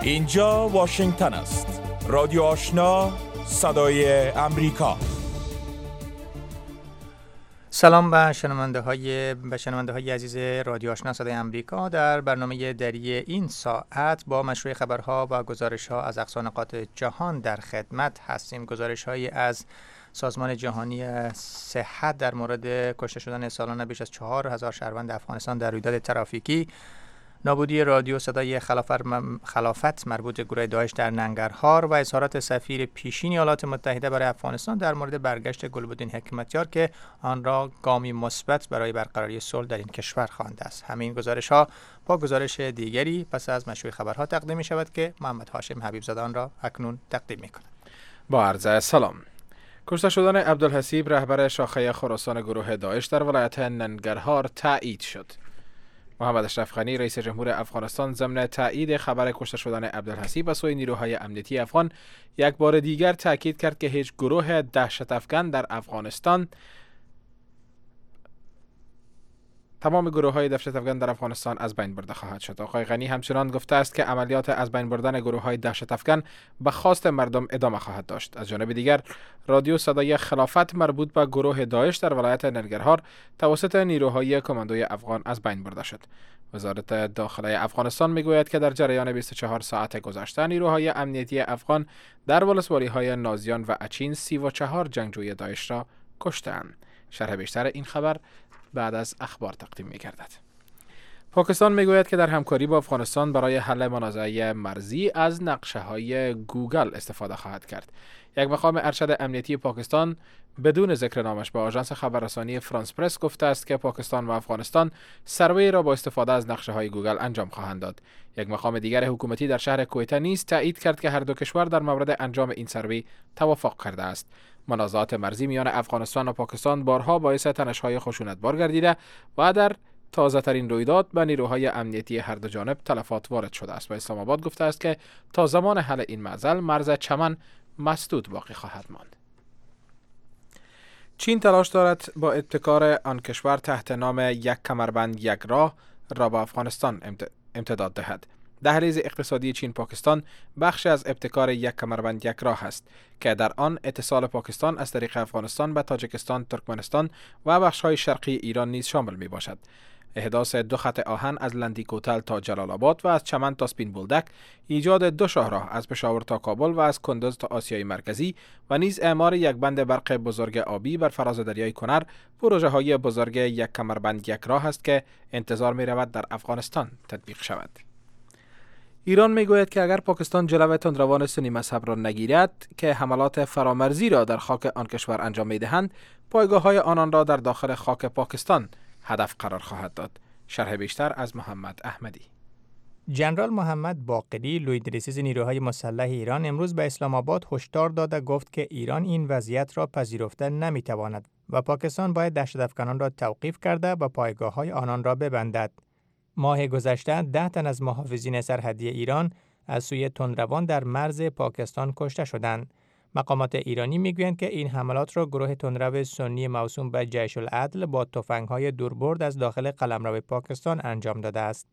اینجا واشنگتن است. رادیو آشنا، صدای امریکا. سلام به شنونده های عزیز رادیو آشنا صدای امریکا. در برنامه دری این ساعت با مشروع خبرها و گزارش‌ها از اقصا نقاط جهان در خدمت هستیم. گزارش‌هایی از سازمان جهانی صحت در مورد کشته شدن سالانه بیش از 4000 شهروند افغانستان در رویداد ترافیکی، نابودی رادیو صدای خلافت مربوط به گروه داعش در ننگرهار و اظهارات سفیر پیشین ایالات متحده برای افغانستان در مورد برگشت گلبدین حکمتیار که آن را گامی مثبت برای برقراری صلح در این کشور خوانده است. همین گزارش‌ها با گزارش دیگری پس از مشروع خبرها تقدیم می شود که محمد هاشم حبیب زاده آن را اکنون تقدیم می کند. با عرض سلام. کشته شدن عبدالحسیب رهبر شاخه خراسان گروه داعش در ولایت ننگرهار تایید شد. محمد اشرف غنی رئیس جمهور افغانستان ضمن تایید خبر کشته شدن عبدالحسیب از سوی نیروهای امنیتی افغان یک بار دیگر تاکید کرد که هیچ گروه دهشت افکن در افغانستان تمام گروه‌های دهشت افکن در افغانستان از بین برده خواهد شد. آقای غنی همچنان گفته است که عملیات از بین بردن گروه‌های دهشت افکن به خواست مردم ادامه خواهد داشت. از جانب دیگر رادیو صدای خلافت مربوط به گروه داعش در ولایت ننگرهار توسط نیروهای کماندوی افغان از بین برده شد. وزارت داخله افغانستان میگوید که در جریان 24 ساعت گذشته نیروهای امنیتی افغان در ولسوالی‌های نازیان و اچین 34 جنگجوی داعش را کشتند. شرح بیشتر این خبر بعد از اخبار تقدیم می گردد. پاکستان می گوید که در همکاری با افغانستان برای حل منازعه مرزی از نقشه های گوگل استفاده خواهد کرد. یک مقام ارشد امنیتی پاکستان بدون ذکر نامش به آژانس خبررسانی فرانس پرس گفته است که پاکستان و افغانستان سروی را با استفاده از نقشه های گوگل انجام خواهند داد. یک مقام دیگر حکومتی در شهر کویته نیز تایید کرد که هر دو کشور در مورد انجام این سروی توافق کرده است. منازعات مرزی میان افغانستان و پاکستان بارها باعث تنش‌های خشونتبار گردیده و در تازه‌ترین رویداد به نیروهای امنیتی هر دو جانب تلفات وارد شده است و اسلام آباد گفته است که تا زمان حل این معضل مرز چمن مسدود باقی خواهد ماند. چین تلاش دارد با ابتکار آن کشور تحت نام یک کمربند یک راه را به افغانستان امتداد دهد. دهلیز اقتصادی چین پاکستان بخش از ابتکار یک کمربند یک راه است که در آن اتصال پاکستان از طریق افغانستان به تاجیکستان، ترکمنستان و بخش‌های شرقی ایران نیز شامل می باشد. احداث 2 خط آهن از لندی کوتل تا جلال آباد و از چمن تا سپین بولدک، ایجاد 2 شاهراه از پشاور تا کابل و از کندوز تا آسیای مرکزی و نیز اعمار یک بند برق بزرگ آبی بر فراز دریای کنر، پروژه‌های بزرگ یک کمربند یک راه است که انتظار می رود در افغانستان تطبیق شود. ایران میگوید که اگر پاکستان جلو تندروان سنی مذهب را نگیرد که حملات فرامرزی را در خاک آن کشور انجام میدهند، پایگاه‌های آنان را در داخل خاک پاکستان هدف قرار خواهد داد. شرح بیشتر از محمد احمدی. ژنرال محمد باقری، لوی‌دریسیز نیروهای مسلح ایران، امروز به اسلام آباد هشدار داد و گفت که ایران این وضعیت را پذیرفته نمیتواند و پاکستان باید دهشت‌افکنان را توقیف کرده و پایگاه‌های آنان را ببندد. ماه گذشته 10 تن از محافظین سرحدی ایران از سوی تندروان در مرز پاکستان کشته شدند. مقامات ایرانی میگویند که این حملات را گروه تندرو سنی موسوم به جیش العدل با تفنگ‌های دوربرد از داخل قلمرو پاکستان انجام داده است.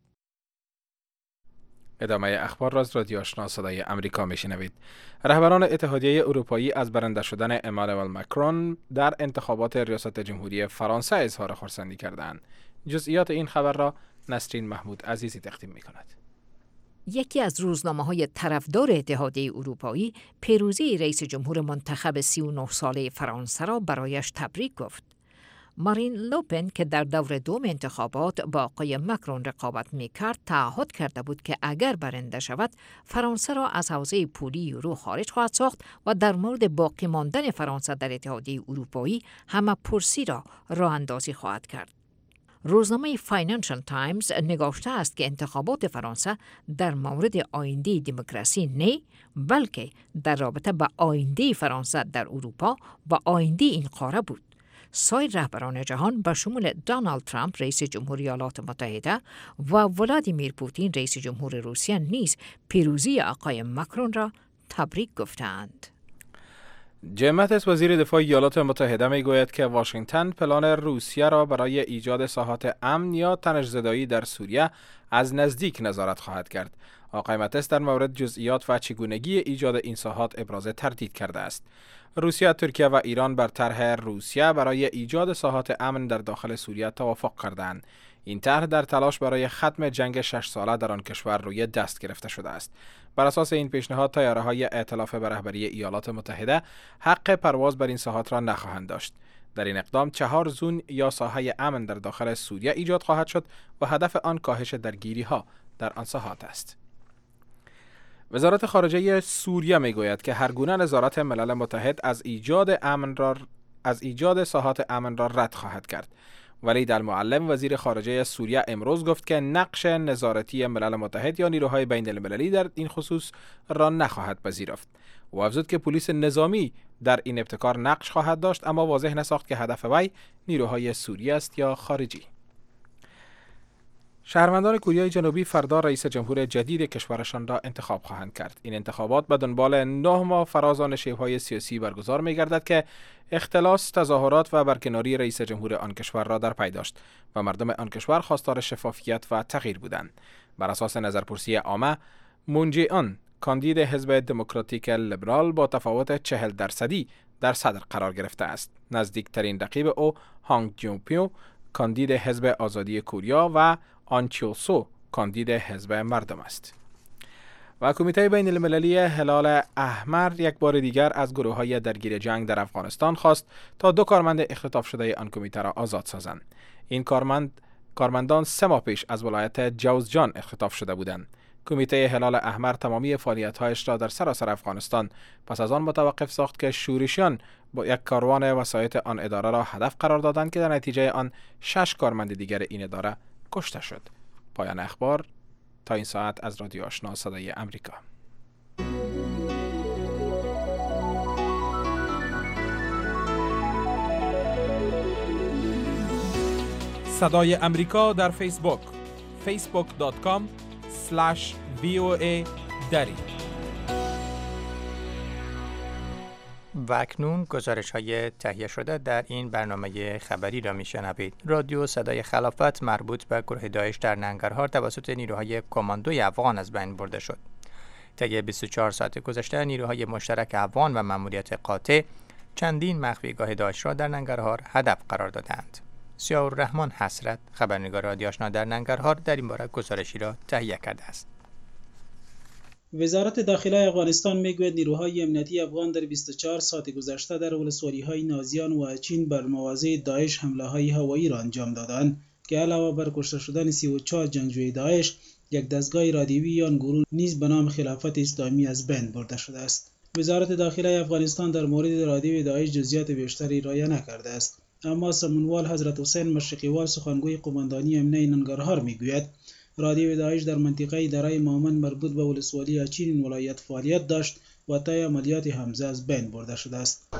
ادامه اخبار را از رادیو آشنا صدای امریکا میشنوید. رهبران اتحادیه اروپایی از برنده شدن امانوئل ماکرون در انتخابات ریاست جمهوری فرانسه اظهار خرسندی کردند. جزئیات این خبر را نسرین محمود عزیزی تقدیم می‌کند. یکی از روزنامه‌های طرفدار اتحادیه اروپایی پیروزی رئیس جمهور منتخب 39 ساله فرانسه را برایش تبریک گفت. مارین لوپن که در دور دوم انتخابات با آقای ماکرون رقابت می‌کرد، تعهد کرده بود که اگر برنده شود فرانسه را از حوزه پولی یورو خارج خواهد ساخت و در مورد باقی ماندن فرانسه در اتحادیه اروپایی همه پرسی را راه اندازی خواهد کرد. روزنامه فاینانشل تایمز نگاشته است که انتخابات فرانسه در مورد آینده دموکراسی نه، بلکه در رابطه با آینده فرانسه در اروپا و آینده این قاره بود. سایر رهبران جهان به شمول دونالد ترامپ رئیس جمهوری ایالات متحده و ولادیمیر پوتین رئیس جمهور روسیه نیز پیروزی آقای ماکرون را تبریک گفتند. جیم ماتیس وزیر دفاع ایالات متحده میگوید که واشنگتن پلان روسیه را برای ایجاد ساحات امن یا تنش‌زدایی در سوریه از نزدیک نظارت خواهد کرد. آقای ماتیس در مورد جزئیات و چگونگی ایجاد این ساحات ابراز تردید کرده است. روسیه، ترکیه و ایران بر طرح روسیه برای ایجاد ساحات امن در داخل سوریه توافق کردند. این طرح در تلاش برای ختم جنگ 6 ساله در آن کشور روی دست گرفته شده است. بر اساس این پیشنهاد طیاره‌های ائتلاف به رهبری ایالات متحده حق پرواز بر این ساحات را نخواهند داشت. در این اقدام 4 زون یا ساحه امن در داخل سوریه ایجاد خواهد شد و هدف آن کاهش درگیری‌ها در آن ساحات است. وزارت خارجه سوریه میگوید که هرگونه نظارت ملل متحد از ایجاد ساحات امن را رد خواهد کرد. ولید المعلم وزیر خارجه سوریه امروز گفت که نقش نظارتی ملل متحد یا نیروهای بین المللی در این خصوص را نخواهد پذیرفت. او افزود که پلیس نظامی در این ابتکار نقش خواهد داشت، اما واضح نساخت که هدف وی نیروهای سوریه است یا خارجی. شهروندان کره جنوبی فردا رئیس جمهور جدید کشورشان را انتخاب خواهند کرد. این انتخابات به دنبال 9 ماه فراز آن شیوه‌های سیاسی برگزار می‌گردد که اختلاس، تظاهرات و برکناری رئیس جمهور آن کشور را در پی داشت و مردم آن کشور خواستار شفافیت و تغییر بودند. بر اساس نظرپرسی عامه، مون جه این کاندید حزب دموکراتیک لیبرال با تفاوت 40% در صدر قرار گرفته است. نزدیکترین رقیب او هانگ جون پیو کاندید حزب آزادی کره و آن چیول سو کاندید حزب مردم است. و کمیته بین المللی هلال احمر یک بار دیگر از گروه‌های درگیر جنگ در افغانستان خواست تا 2 کارمند اختطاف شده آن کمیته را آزاد سازند. این کارمندان 3 ماه پیش از ولایت جوزجان اختطاف شده بودند. کمیته هلال احمر تمامی فعالیت‌هایش را در سراسر افغانستان پس از آن متوقف ساخت که شورشیان با یک کاروان وسایط آن اداره را هدف قرار دادند که در نتیجه آن 6 کارمند دیگر این اداره کشته شد. پایان اخبار تا این ساعت از رادیو آشنا صدای امریکا. صدای امریکا در فیسبوک facebook.com/VOA دری. و اکنون گزارش های تهیه شده در این برنامه خبری را میشنوید. رادیو صدای خلافت مربوط به گروه داعش در ننگرهار توسط نیروهای کماندوی افغان از بین برده شد. طی 24 ساعت گذشته نیروهای مشترک افغان و مأموریت قاطع چندین مخفیگاه داعش را در ننگرهار هدف قرار دادند. ضیاءالرحمن حسرت، خبرنگار رادیو آشنا در ننگرهار، در این باره گزارشی را تهیه کرده است. وزارت داخله افغانستان میگوید نیروهای امنیتی افغان در 24 ساعت گذشته در ولسوالی‌های نازیان و اچین بر مواضع داعش حمله‌های هوایی را انجام دادند که علاوه بر کشته شدن 34 جنگجوی داعش، یک دستگاه رادیویی آن گروه نیز به نام خلافت اسلامی از بین برده شده است. وزارت داخله افغانستان در مورد رادیوی داعش جزئیات بیشتری ارائه نکرده است، اما سمنوال حضرت حسین مشرقیوال سخنگوی قماندانی امنیه ننگرهار میگوید رادیو داعش در منطقه دره مامن مربوط به ولسوالی اچین ولایت فعالیت داشت و طی عملیات حمزه از بین برده شده است.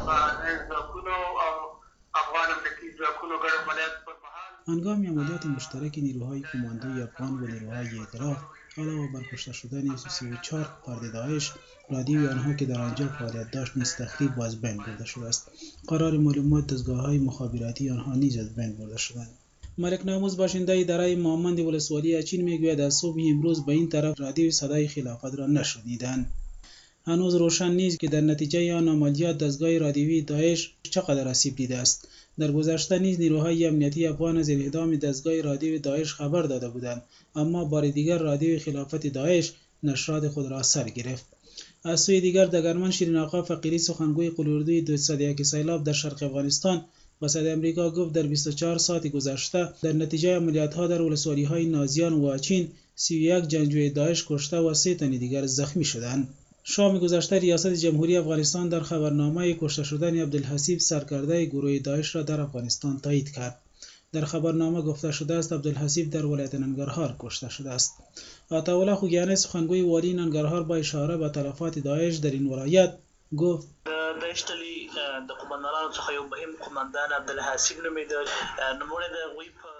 هنگام عملیات مشترک نیروهای کماندوی افغان و نیروهای ائتلاف، علاوه بر کشته شدن 34 فرد داعش، رادیوی آنها که در آنجا فعالیت داشت نیز تخریب و از بین برده شده است. قرار معلومات دستگاه‌های مخابراتی آنها نیز از بین برده شدند. ملک ناموس باشنده دره مامند ولسوالی اچین میگوید از صبح امروز به این طرف رادیوی صدای خلافت را نشنیدند. هنوز روشن نیست که در نتیجه آن عملیات دستگاه رادیویی داعش چقدر آسیب دیده است. در گذشته نیز نیروهای امنیتی افغان از انهدام دستگاه رادیویی داعش خبر داده بودند، اما بار دیگر رادیوی خلافت داعش نشرات خود را سر گرفت. از سوی دیگر دگرمن شیرین آقا فقیری سخنگوی قلوردوی 201 سیلاب در شرق افغانستان با صدای امریکا گفت در 24 ساعت گذشته در نتیجه عملیات‌ها در ولسوالی‌های نازیان و اچین 31 جنگجوی داعش کشته و 3 تن دیگر زخمی شدند. شام گذشته ریاست جمهوری افغانستان در خبرنامه کشته شدن عبدالحسیب سرکرده گروه داعش را در افغانستان تایید کرد. در خبرنامه گفته شده است عبدالحسیب در ولایت ننگرهار کشته شده است. عطاالله خوگیانی سخنگوی والی ننگرهار با اشاره به تلفات داعش در این ولایت گفت داشتلی د قومندانانو څخه یو مهم قومندان عبدالحسیب نومېده. نومونه د هغوی په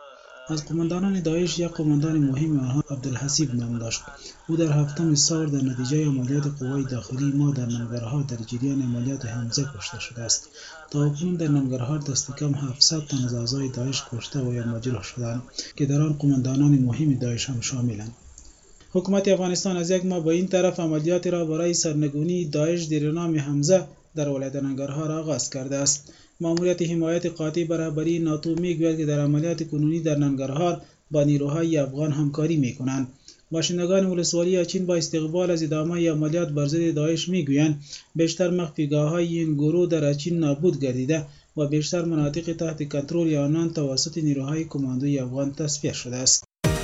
از قماندانان داعش یک قماندان مهم آنها عبدالحسیب نام داشت. او در 7 سال در نتیجه عملیات قوای داخلی ما در ننگرهار در جریان عملیات حمزه کشته شده است. تاکنون در ننگرهار دست کم 700 تن از اعضای داعش کشته و یا مجروح شدند که در آن قماندانان مهم داعش هم شاملند. حکومت افغانستان از یک ماه به این طرف عملیات را برای سرنگونی داعش زیر نام حمزه در ولایت ننگرهار آغاز کرده است. ماموریت حمایت قاطع به رهبری ناتو میگوید که در عملیات کنونی در ننگرهار با نیروهای افغان همکاری میکنند. باشندگان ولسوالی اچین با استقبال از ادامه عملیات بر ضد داعش میگویند بیشتر مخفیگاه‌های این گروه در اچین نابود گردیده و بیشتر مناطق تحت کنترل آنان توسط نیروهای کماندوی افغان تصفیه شده است.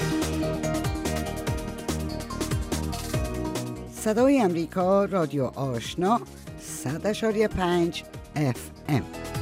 صدای امریکا، رادیو آشنا، 100.5 FM.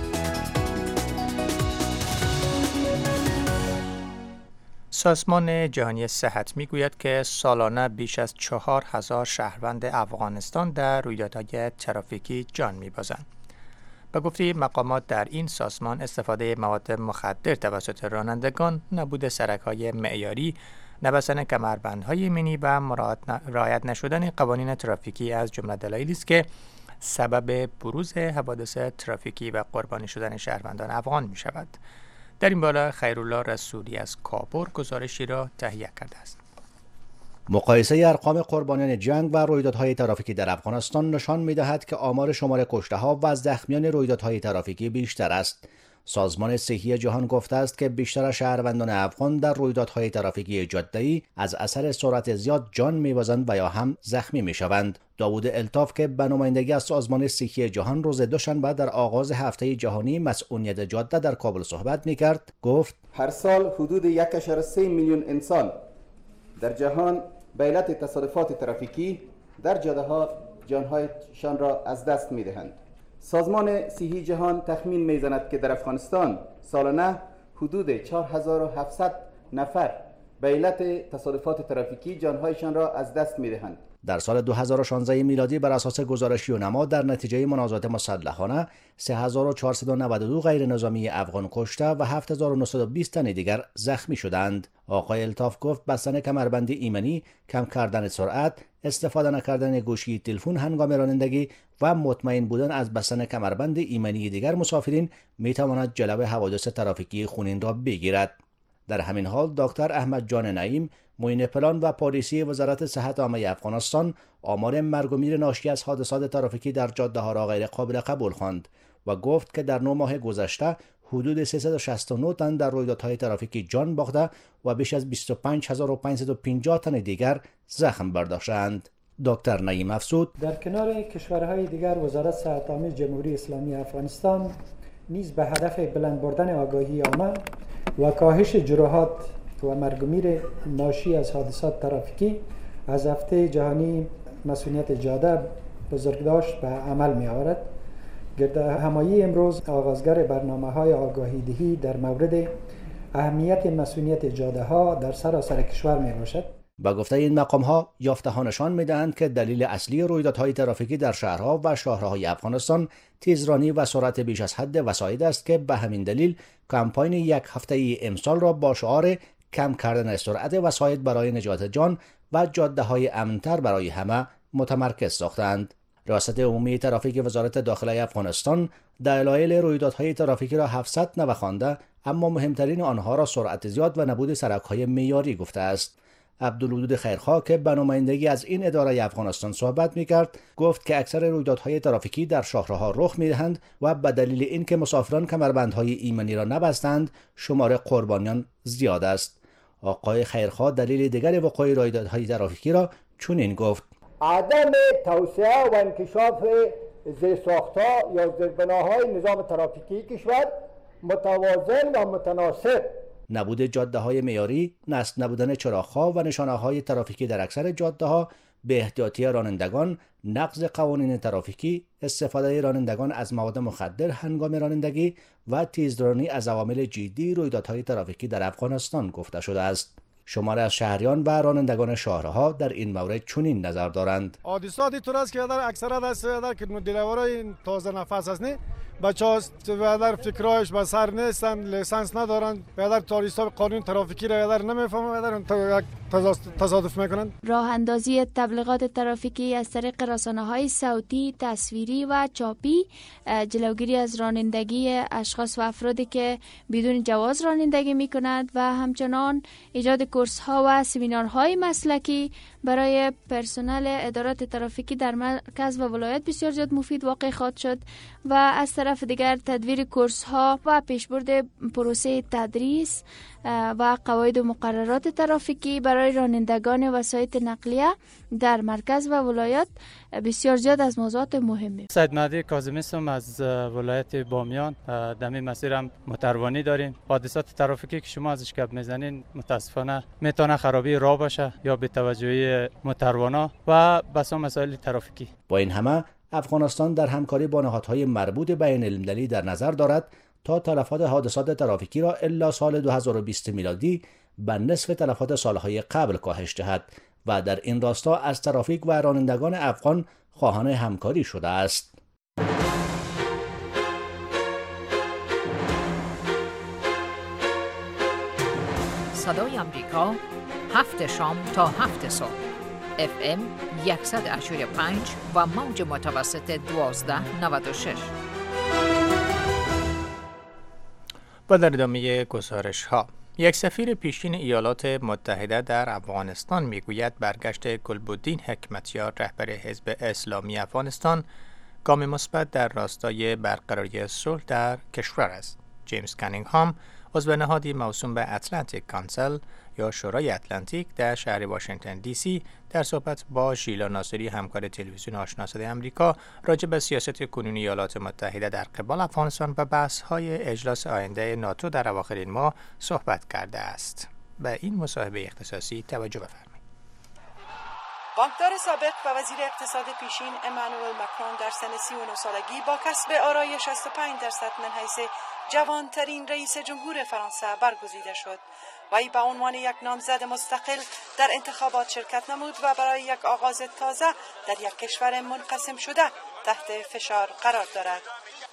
سازمان جهانی صحت میگوید که سالانه بیش از 4000 شهروند افغانستان در رویدادهای ترافیکی جان می‌بازند. به گفته مقامات در این سازمان استفاده مواد مخدر توسط رانندگان، نبود سرک‌های معیاری، نبستن کمربندهای ایمنی و رعایت نشدن قوانین ترافیکی از جمله دلایلی است که سبب بروز حوادث ترافیکی و قربانی شدن شهروندان افغان می شود. در این بالا خیرالله رسولی از کابل گزارشی را تهیه کرده است. مقایسه ارقام قربانیان جنگ و رویدادهای ترافیکی در افغانستان نشان می‌دهد که آمار شمار کشته‌ها و زخمیان رویدادهای ترافیکی بیشتر است. سازمان صحی جهان گفته است که بیشتر شهروندان افغان در رویدادهای ترافیکی جاده‌ای از اثر سرعت زیاد جان می‌بازند و یا هم زخمی می‌شوند. داوود الطاف که به نمایندگی از سازمان صحی جهان روز دوشنبه در آغاز هفته جهانی مسئولیت جاده در کابل صحبت می‌کرد، گفت هر سال حدود 1.3 میلیون انسان در جهان به علت تصادفات ترافیکی در جاده‌ها جان‌هایشان را از دست می‌دهند. سازمان صحی جهان تخمین می‌زند که در افغانستان سالانه حدود 4700 نفر به علت تصادفات ترافیکی جان‌هایشان را از دست می‌دهند. در سال 2016 میلادی بر اساس گزارش یونما در نتیجه منازعات مسلحانه 3492 غیر نظامی افغان کشته و 7920 تن دیگر زخمی شدند. آقای الطاف گفت بستن کمربند ایمنی، کم کردن سرعت، استفاده نکردن گوشی تلفن هنگام رانندگی و مطمئن بودن از بستن کمربند ایمنی دیگر مسافرین میتواند جلو حوادث ترافیکی خونین را بگیرد. در همین حال دکتر احمد جان نعیم، معین پلان و پالیسی وزارت صحت عامه افغانستان، آمار مرگ و میر ناشی از حادثات ترافیکی در جاده‌ها را غیر قابل قبول خواند و گفت که در 9 ماه گذشته حدود 369 تن در رویدادهای ترافیکی جان باخته و بیش از 25550 تن دیگر زخم برداشتند. دکتر نعیم افزود در کنار کشورهای دیگر وزارت صحت عامه جمهوری اسلامی افغانستان نیز به هدف بلند بردن آگاهی عامه و کاهش جراحات و مرگ و میر ناشی از حادثات ترافیکی از هفته جهانی مسئولیت جاده بزرگداشت به عمل می آورد. گرد همایی امروز آغازگر برنامه‌های آگاهی دهی در مورد اهمیت مسئولیت جاده ها در سراسر کشور می باشد. با گفته این مقام‌ها یافته‌ها نشان می‌دهند که دلیل اصلی رویدادهای ترافیکی در شهرها و شاهراهای افغانستان تیزرانی و سرعت بیش از حد وسایط است که به همین دلیل کمپاین یک هفته‌ای امسال را با شعار کم کردن سرعت وسایط برای نجات جان و جاده‌های امن‌تر برای همه متمرکز ساختند. ریاست عمومی ترافیک وزارت داخلی افغانستان دلایل رویدادهای ترافیکی را 700 نوخوانده، اما مهمترین آنها را سرعت زیاد و نبود سرک‌های معیاری گفته است. عبدالودود خیرخواه که به نمایندگی از این اداره افغانستان صحبت می‌کرد، گفت که اکثر رویدادهای ترافیکی در شهرها رخ می‌دهند و به دلیل اینکه مسافران کمربندهای ایمنی را نبستند، شمار قربانیان زیاد است. آقای خیرخواه دلیل دیگر وقوع رویدادهای ترافیکی را چنین گفت: عدم توسعه و انکشاف زیرساخت‌ها یا زیربناهای نظام ترافیکی کشور متوازن و متناسب، نبود جاده‌های معیاری، نصب نبودن چراغ‌ها و نشانه‌های ترافیکی در اکثر جاده‌ها، به احتیاطی رانندگان، نقض قوانین ترافیکی، استفاده رانندگان از مواد مخدر هنگام رانندگی و تیزرانی از عوامل جدی رویدادهای ترافیکی در افغانستان گفته شده است. شمار از شهریان و رانندگان شهرها در این مورد چنین نظر دارند: حادثات طور است که در اکثرا دست در که دلوارای تازه نفس است نه بچه‌ها بیادر فکرایش به سر نیستن، لیسانس ندارن، بیادر تاریخ قانون ترافیکی را بیادر نمیفهمن، بیادر تصادف میکنن. راه اندازی تبلیغات ترافیکی از طریق رسانه‌های صوتی، تصویری و چاپی، جلوگیری از رانندگی اشخاص و افرادی که بدون جواز رانندگی میکنند و همچنان ایجاد کورس‌ها و سمینارهای مسلکی برای پرسنل ادارات ترافیکی در مرکز و ولایت بسیار زیاد مفید واقع خواهد شد و از طرف دیگر تدویر کورس‌ها و پیشبرد پروسه تدریس و قواعد و مقررات ترافیکی برای رانندگان وسایط نقلیه در مرکز و ولایت بسیار زیاد از موضوعات مهمه. سید مهدی کاظمی هستم از ولایت بامیان. در این مسیر هم متروانی داریم. حادثات ترافیکی که شما ازش گپ میزنین متاسفانه میتونه خرابی راه باشه یا بی‌توجهی متروانا و بسا مسائل ترافیکی. با این همه افغانستان در همکاری با نهادهای مربوط بین المللی در نظر دارد تا تلفات حادثات ترافیکی را الا سال 2020 میلادی به نصف تلفات سالهای قبل کاهش دهد و در این راستا از ترافیک و رانندگان افغان خواهان همکاری شده است. صدای آمریکا 7 شام تا 7 صبح FM 100.5 و موج متوسط 1296. و در ادامه گزارش ها، یک سفیر پیشین ایالات متحده در افغانستان میگوید برگشت گلبدین حکمتیار رهبر حزب اسلامی افغانستان گام مثبت در راستای برقراری صلح در کشور است. جیمز کانینگهام، عضو نهادی موسوم به اتلانتیک کانسل یا شورای اتلانتیک در شهر واشنگتن دی سی در صحبت با ژیلا ناصری همکار تلویزیون آشنا صدای آمریکا راجع به سیاست کنونی ایالات متحده در قبال افغانستان و بحث‌های اجلاس آینده ناتو در اواخر این ماه صحبت کرده است. به این مصاحبه اختصاصی توجه بفرمایید. بانکدار سابق و وزیر اقتصاد پیشین امانوئل ماکرون در سن 39 سالگی با کسب آرای 65% من حیث جوانترین رئیس جمهور فرانسه برگزیده شد. وی به عنوان یک نامزد مستقل در انتخابات شرکت نمود و برای یک آغاز تازه در یک کشور منقسم شده تحت فشار قرار دارد.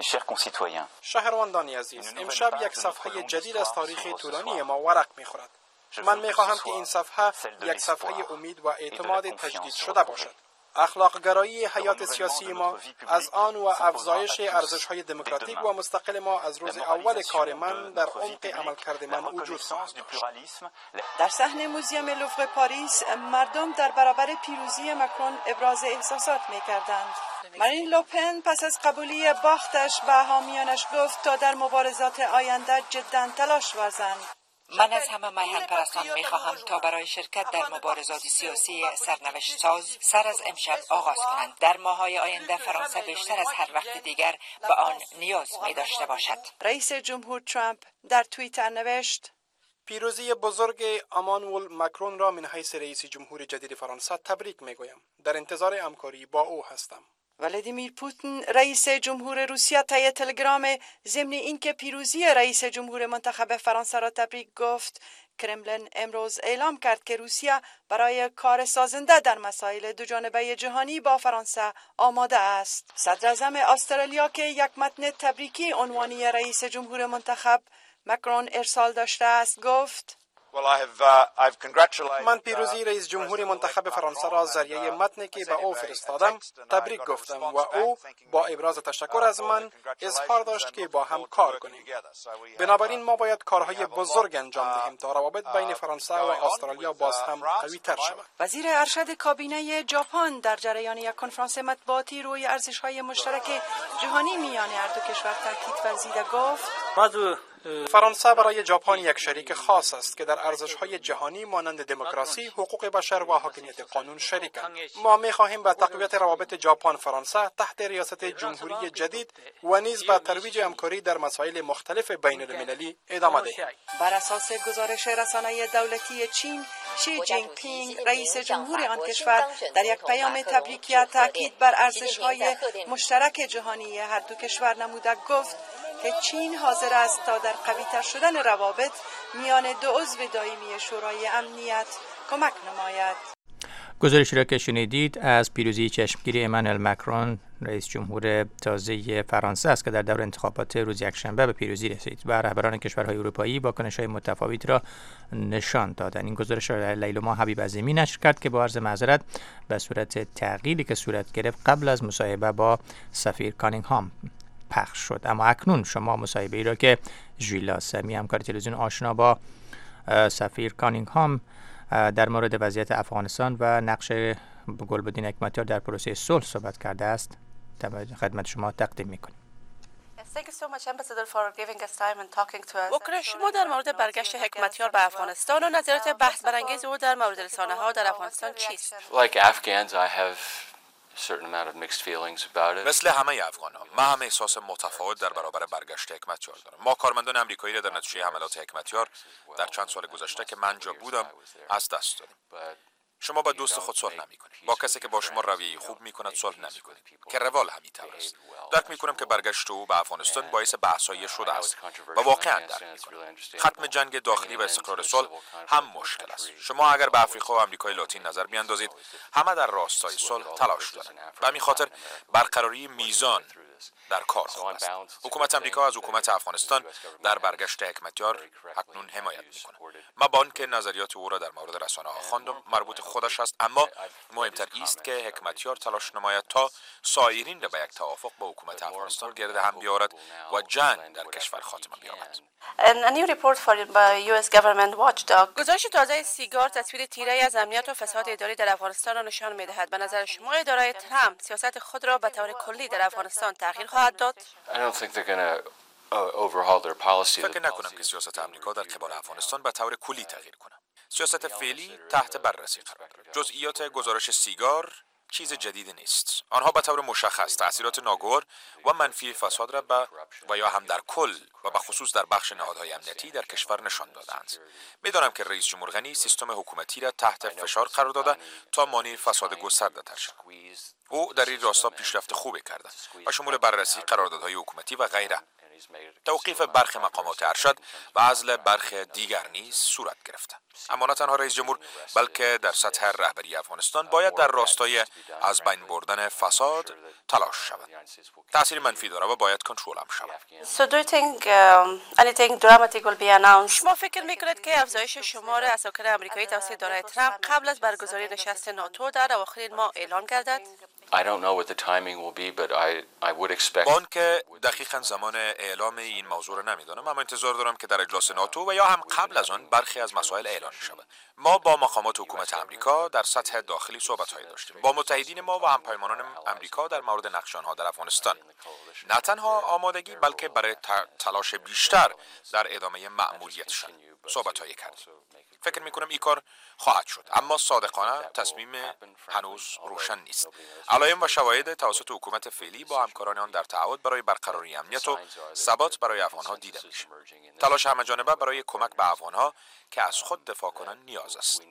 شهروندان عزیز، امشب یک صفحه جدید از تاریخ طولانی ما ورق می‌خورد. من می‌خواهم که این صفحه یک صفحه امید و اعتماد تجدید شده باشد. اخلاق گرایی حیات سیاسی ما از آن و افزایش ارزش‌های دموکراتیک و مستقل ما از روز اول کار من در عمق عملکرد من وجود خواهد داشت. در صحن موزیم لوور پاریس مردم در برابر پیروزی ماکرون ابراز احساسات می‌کردند. مارین لوپن پس از قبولی باختش به حامیانش گفت تا در مبارزات آینده جداً تلاش ورزند. من از همه میهن پرستان میخواهم تا برای شرکت در مبارزات سیاسی سرنوشت ساز سر از امشب آغاز کنند. در ماه‌های آینده فرانسه بیشتر از هر وقت دیگر به آن نیاز می داشته باشد. رئیس جمهور ترامپ در توییتر نوشت: پیروزی بزرگ امانوئل ماکرون را من حیث رئیس جمهور جدید فرانسه تبریک میگویم. در انتظار همکاری با او هستم. ولادیمیر پوتین رئیس جمهور روسیه طی تلگرام ضمن اینکه پیروزی رئیس جمهور منتخب فرانسه را تبریک گفت، کرملین امروز اعلام کرد که روسیه برای کار سازنده در مسائل دوجانبه جهانی با فرانسه آماده است. صدر اعظم استرالیا که یک متن تبریکی عنوانی رئیس جمهور منتخب ماکرون ارسال داشته است گفت: من پیروزی رئیس جمهور منتخب فرانسه را ذریعه متنی که به او فرستادم تبریک گفتم و او با ابراز تشکر از من اظهار داشت که با هم کار کنیم. بنابراین ما باید کارهای بزرگ انجام دهیم تا روابط بین فرانسه و استرالیا باز هم قوی تر شود. وزیر ارشد کابینه ژاپن در جریان یک کنفرانس مطبوعاتی روی ارزش‌های مشترک جهانی میان هر دو کشور تاکید ورزیده گفت: فرانسه برای ژاپن یک شریک خاص است که در ارزش‌های جهانی مانند دموکراسی، حقوق بشر و حاکمیت قانون شریکند. ما می‌خواهیم به تقویت روابط ژاپن فرانسه تحت ریاست جمهوری جدید و نیز به ترویج همکاری در مسائل مختلف بین المللی ادامه دهیم. بر اساس گزارش رسانه‌های دولتی چین، شی جین پینگ رئیس جمهور آن کشور در یک پیام تبریکیه تاکید بر ارزش‌های مشترک جهانی هر دو کشور نموده گفت که چین حاضر است تا در قوی‌تر شدن روابط میان دو عضو دائمی شورای امنیت کمک نماید. گزارشی را که شنیدید از پیروزی چشمگیری امانوئل ماکرون رئیس جمهور تازه فرانسه است که در دور انتخابات روز یکشنبه به پیروزی رسید و رهبران کشورهای اروپایی واکنش‌های متفاوت را نشان دادند. این گزارش را لیلما حبیب عظیمی نشر کرد که با عرض معذرت به صورت تغییری که صورت گرفت قبل از مصاحبه با سفیر کانینگهام پخش شد. اما اکنون شما مصاحبه ای را که ژیلا سمی همکار تلویزیون آشنا با سفیر کانینگهام در مورد وضعیت افغانستان و نقش گلبدین حکمتیار در پروسه صلح صحبت کرده است خدمت شما تقدیم می‌کنیم. واکنش شما در مورد برگشت حکمتیار به افغانستان و نظریات بحث برانگیز او در مورد رسانه‌ها در افغانستان چیست؟ مثل همه افغان‌ها من هم احساس متفاوت در برابر برگشت حکمتیار دارم. ما کارمندان آمریکایی را در نتیجه حملات حکمتیار در چند سال گذشته که من جا بودم از دست دادیم. شما با دوست خود صلح نمی‌کنید. با کسی که با شما رویه خوب می‌کند صلح نمی‌کنید. که روال همینطور است. درک می‌کنم که برگشت او به افغانستان باعث بحث‌های شده است و واقعاً درک می‌کنم. ختم جنگ داخلی و استقرار صلح هم مشکل است. شما اگر به افریقا و آمریکای لاتین نظر بیاندازید، همه در راستای صلح تلاش دارند. و همین خاطر برقراری میزان در کار خوب است. حکومت آمریکا از حکومت افغانستان در برگشت حکمتیار اکنون حمایت می‌کند. من با آنکه نظریات او را در مورد رسانه‌ها خواندم مربوط خودش است، اما مهمتر است که حکمتیار تلاش نماید تا سایرین را به یک توافق با حکومت افغانستان گرد هم بیاورد و جنگ در کشور خاتمه بیابد. گزارش تازه سیگار تصویر تیره از امنیت و فساد اداری در افغانستان را نشان می‌دهد. به نظر شما اداره ترامپ سیاست خود را به طور کلی در افغانستان تغییر خواهد داد؟ فکر نکنم که سیاست آمریکا در قبال افغانستان به طور کلی تغییر کند. سیاست فعلی تحت بررسی قرار دارد. جزئیات گزارش سیگار چیز جدیدی نیست. آنها به طور مشخص تأثیرات ناگوار و منفی فساد را و یا هم در کل و به خصوص در بخش نهادهای امنیتی در کشور نشان دادند. می‌دانم که رئیس جمهور غنی سیستم حکومتی را تحت فشار قرار داده تا مانع فساد گسترده تر شود. او در این راستا پیشرفت خوبی کرده و شمول بررسی قراردادهای حکومتی و غیره. توقیف برخی مقامات ارشد و عزل برخی دیگر نیز صورت گرفته. اما نه تنها رئیس جمهور بلکه در سطح رهبری افغانستان باید در راستای از بین بردن فساد تلاش شود. تأثیر منفی داره و باید کنترل هم شود. شما فکر میکنید که افزایش شمار اساکر آمریکایی توسط اداره ترامپ قبل از برگزاری نشست ناتو در اواخر این ماه اعلام گردد؟ با آنکه دقیقاً زمان اعلام این موضوع را نمیدانم، اما انتظار دارم که در اجلاس ناتو و یا هم قبل از آن برخی از مسائل اعلام شود. ما با مقامات حکومت آمریکا در سطح داخلی صحبت‌هایی داشتیم. با متحدین ما و همپیمانان آمریکا در مورد نقش آنها در افغانستان. نه تنها آمادگی بلکه برای تلاش بیشتر در ادامه مأموریتشان صحبت‌هایی کردیم. فکر می‌کنم این کار خواهد شد، اما صادقانه تصمیم هنوز روشن نیست. علائم و شواهد توسط حکومت فعلی با همکاران آن در تعهد برای برقراری امنیت و ثبات برای افغان‌ها دیده میشه. تلاش همه‌جانبه برای کمک به افغان‌ها که از خود دفاع کنند نیاز است.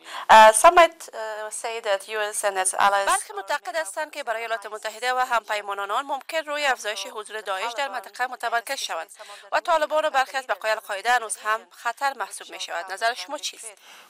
برخی معتقد هستند که برای ایالات متحده و همپیمانان آن ممکن روی افزایش حضور داعش در منطقه متمرکز شوند و طالبان و برخی از بقایای القاعده هنوز هم خطر محسوب می شود. نظر شما چیست؟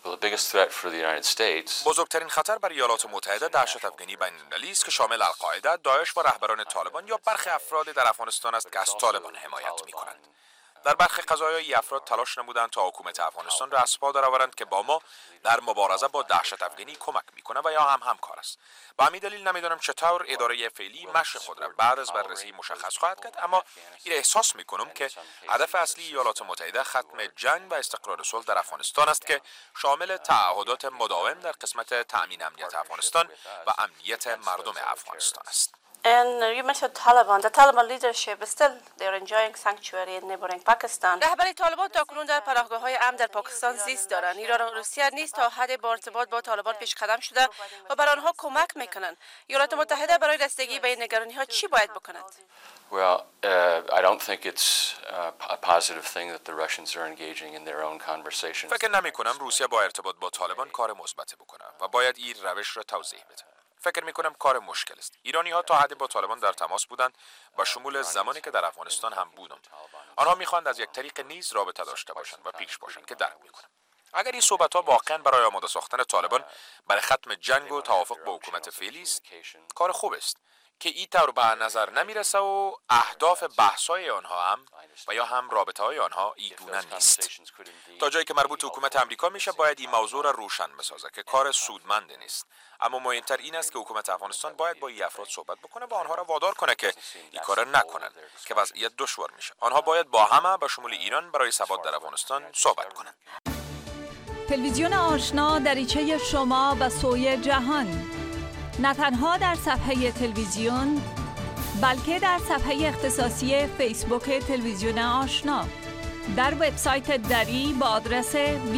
بزرگترین خطر برای ایالات متحده دهشت افغانی بین‌المللی است که شامل القاعده، داعش و رهبران طالبان یا برخی افراد در افغانستان است که از طالبان حمایت می‌کنند. در برخی قضایا این افراد تلاش نمودند تا حکومت افغانستان را از پا درآورند که با ما در مبارزه با دهشت افغانی کمک میکنه و یا هم همکار است. به همین دلیل نمیدانم چطور اداره فعلی مشی خود را بعد از بررسی مشخص خواهد کرد، اما این احساس میکنم که هدف اصلی ایالات متحده ختم جنگ و استقرار صلح در افغانستان است که شامل تعهدات مداوم در قسمت تأمین امنیت افغانستان و امنیت مردم افغانستان است. And you mentioned Taliban. The Taliban leadership is still they're enjoying sanctuary in neighboring Pakistan. رهبری طالبان تاکنون در پناهگاه‌های امن در پاکستان زیست دارند. ایران و روسیه نیز تا حد با ارتباط با طالبان پیش قدم شده و بر آنها کمک میکنند. ایالات متحده برای رسیدگی به این نگرانی‌ها چی باید بکند؟ Well, I don't think it's a positive thing that the Russians are engaging in their own conversations. فکر نمی‌کنم روسیه با ارتباط با طالبان کار مثبت بکنه و باید این روش را توضیح بده. فکر می‌کنم کار مشکل است. ایرانی‌ها تا حدی با طالبان در تماس بودند با شمول زمانی که در افغانستان هم بودند. آنها می‌خواند از یک طریق نیز رابطه داشته باشند و پیش باشند که درک می‌کنم. اگر این صحبت‌ها واقعاً برای آماده ساختن طالبان برای ختم جنگ و توافق با حکومت فعلی است، کار خوب است. که این طور به نظر نمیرسه و اهداف بحث‌های آنها هم و یا هم رابطه‌های آنها ایگونه نیست. تا جایی که مربوط حکومت امریکا میشه باید این موضوع را روشن بسازه که کار سودمند نیست. اما مهمتر این است که حکومت افغانستان باید با این افراد صحبت بکنه و آنها را وادار کنه که این کار نکنن که وضعیت دشوار میشه. آنها باید با همه به شمول ایران برای ثبات در افغانستان صحبت کنند. تلویزیون آشنا دریچه شما به سوی جهان، نه تنها در صفحه تلویزیون بلکه در صفحه اختصاصی فیسبوک تلویزیون آشنا، در وبسایت دری با آدرس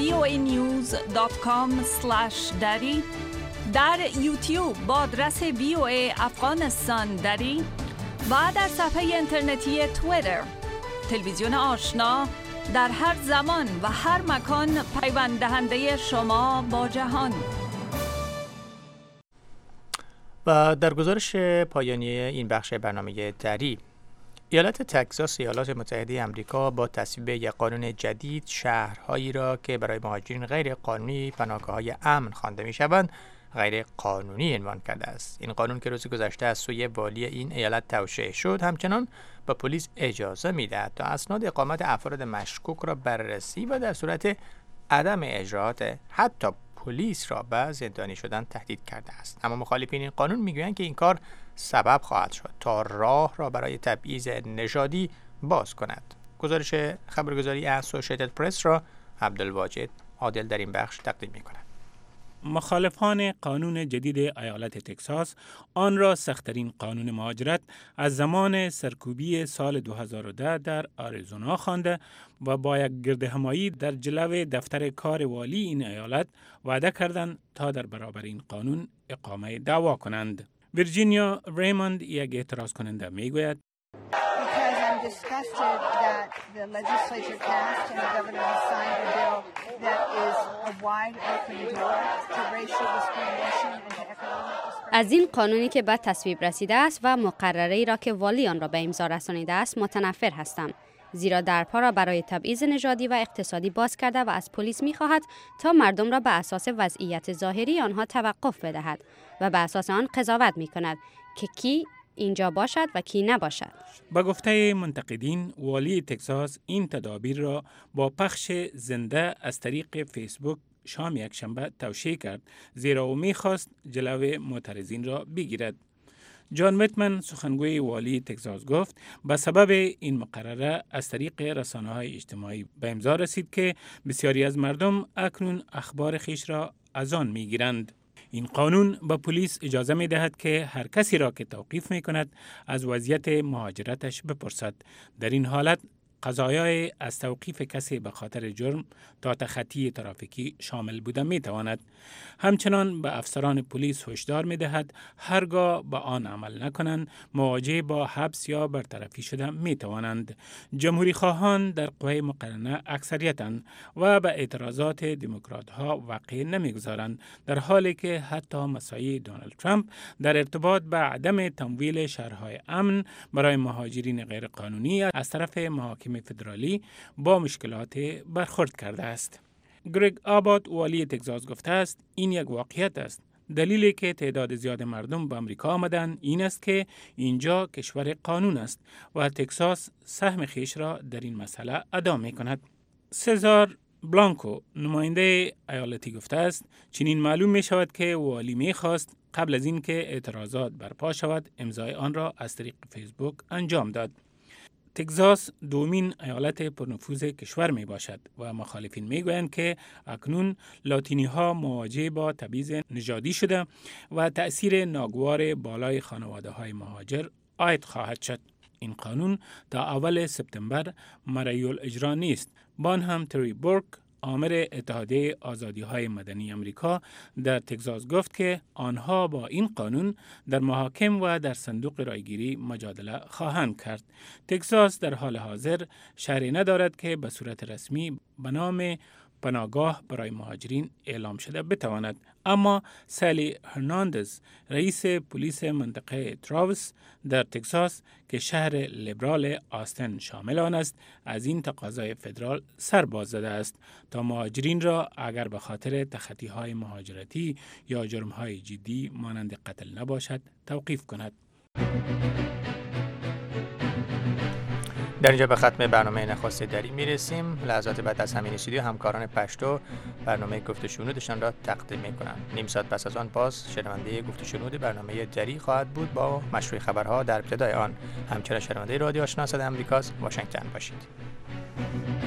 voanews.com/dari، در یوتیوب با آدرس VOA افغانستان دری و در صفحه اینترنتی توییتر. تلویزیون آشنا در هر زمان و هر مکان پیوند دهنده شما با جهان. و در گزارش پایانی این بخش برنامه دری، ایالت تگزاس ایالات متحده آمریکا با تصویب یک قانون جدید شهرهایی را که برای مهاجرین غیر قانونی پناهگاه‌های امن خوانده می‌شوند غیر قانونی عنوان کرده است. این قانون که روز گذشته از سوی والی این ایالت توشیح شد همچنان به پلیس اجازه می‌دهد تا اسناد اقامت افراد مشکوک را بررسی و در صورت عدم اجراات حتی پلیس را به زندانی شدن تهدید کرده است. اما مخالفین این قانون میگویند که این کار سبب خواهد شد تا راه را برای تبعیض نژادی باز کند. گزارش خبرگزاری اسوسییتد پرس را عبدالواجد عادل در این بخش تقدیم می‌کند. مخالفان قانون جدید ایالت تگزاس آن را سخت‌ترین قانون مهاجرت از زمان سرکوبی سال 2010 در آریزونا خوانده و با یک گردهمایی در جلو دفتر کار والی این ایالت وعده کردند تا در برابر این قانون اقامه دعوا کنند. ویرجینیا ریموند یک اعتراض کننده میگوید disgusted that the legislature passed and the governor has signed a bill that is a wide open door to racial discrimination and to economic discrimination. از این قانونی که به تصویب رسیده است و مقرره‌ای را که والی آن را به امضا رسانیده است متنفر هستم، زیرا درپا را برای تبعیض نژادی و اقتصادی باز کرده و از پلیس می‌خواهد تا مردم را به اساس وضعیت ظاهری آنها توقف بدهد و به اساس آن قضاوت می‌کند که کی اینجا باشد و کی نباشد. با گفته منتقدین، والی تگزاس این تدابیر را با پخش زنده از طریق فیسبوک شام یکشنبه توشیح کرد، زیرا او می‌خواست جلو معترضین را بگیرد. جان ویتمن سخنگوی والی تگزاس گفت به سبب این مقرره از طریق رسانه‌های اجتماعی به امضا رسید که بسیاری از مردم اکنون اخبار خیش را از آن می‌گیرند. این قانون به پلیس اجازه می دهد که هر کسی را که توقیف می کند از وضعیت مهاجرتش بپرسد. در این حالت قضایای از توقیف کسی به خاطر جرم تا تخطی ترافیکی شامل بوده می تواند. همچنان به افسران پلیس هشدار می دهد هرگاه به آن عمل نکنند مواجه با حبس یا برطرفی شده می توانند. جمهوری خواهان در قوه مقننه اکثریتند و به اعتراضات دموکرات ها واقع نمی گذارند، در حالی که حتی مساعی دونالد ترامپ در ارتباط به عدم تمویل شهرهای امن برای مهاجرین غیر قانونی از طرف محاکم فدرالی با مشکلات برخورد کرده است. گرگ آباد والی تگزاس گفته است این یک واقعیت است. دلیلی که تعداد زیاد مردم به امریکا آمدند این است که اینجا کشور قانون است و تگزاس سهم خیش را در این مسئله ادا می کند. سزار بلانکو نماینده ایالتی گفته است چنین معلوم می شود که والی می خواست قبل از این که اعتراضات برپا شود امضای آن را از طریق فیسبوک انجام داد. تگزاس دومین ایالت پرنفوذ کشور می باشد و مخالفین می گویند که اکنون لاتینی ها مواجه با تبعیض نژادی شده و تأثیر ناگوار بالای خانواده های مهاجر عاید خواهد شد. این قانون تا اول سپتامبر مرئی الاجرا نیست. بان هم تری بورک آمر اتحادیه آزادی‌های مدنی امریکا در تگزاس گفت که آنها با این قانون در محاکم و در صندوق رایگیری مجادله خواهند کرد. تگزاس در حال حاضر شهری ندارد که به صورت رسمی به نام پناهگاه برای مهاجرین اعلام شده بتواند، اما سالی هرناندز رئیس پلیس منطقه تراوس در تگزاس که شهر لیبرال آستن شامل آن است از این تقاضای فدرال سر باز زده است تا مهاجرین را اگر به خاطر تخطی‌های مهاجرتی یا جرم‌های جدی مانند قتل نباشد توقیف کند. در اینجا به ختم برنامه نخست دری میرسیم. لحظات بعد از همین استودیو همکاران پشتو برنامه گفت و شنودشان را تقدیم میکنند. نیم ساعت پس از آن باز شنونده گفت و شنود برنامه دری خواهد بود با مشروع خبرها. در ابتدای آن همچنان شنونده رادیو آشنا صدای آمریکاست. واشنگتن باشید.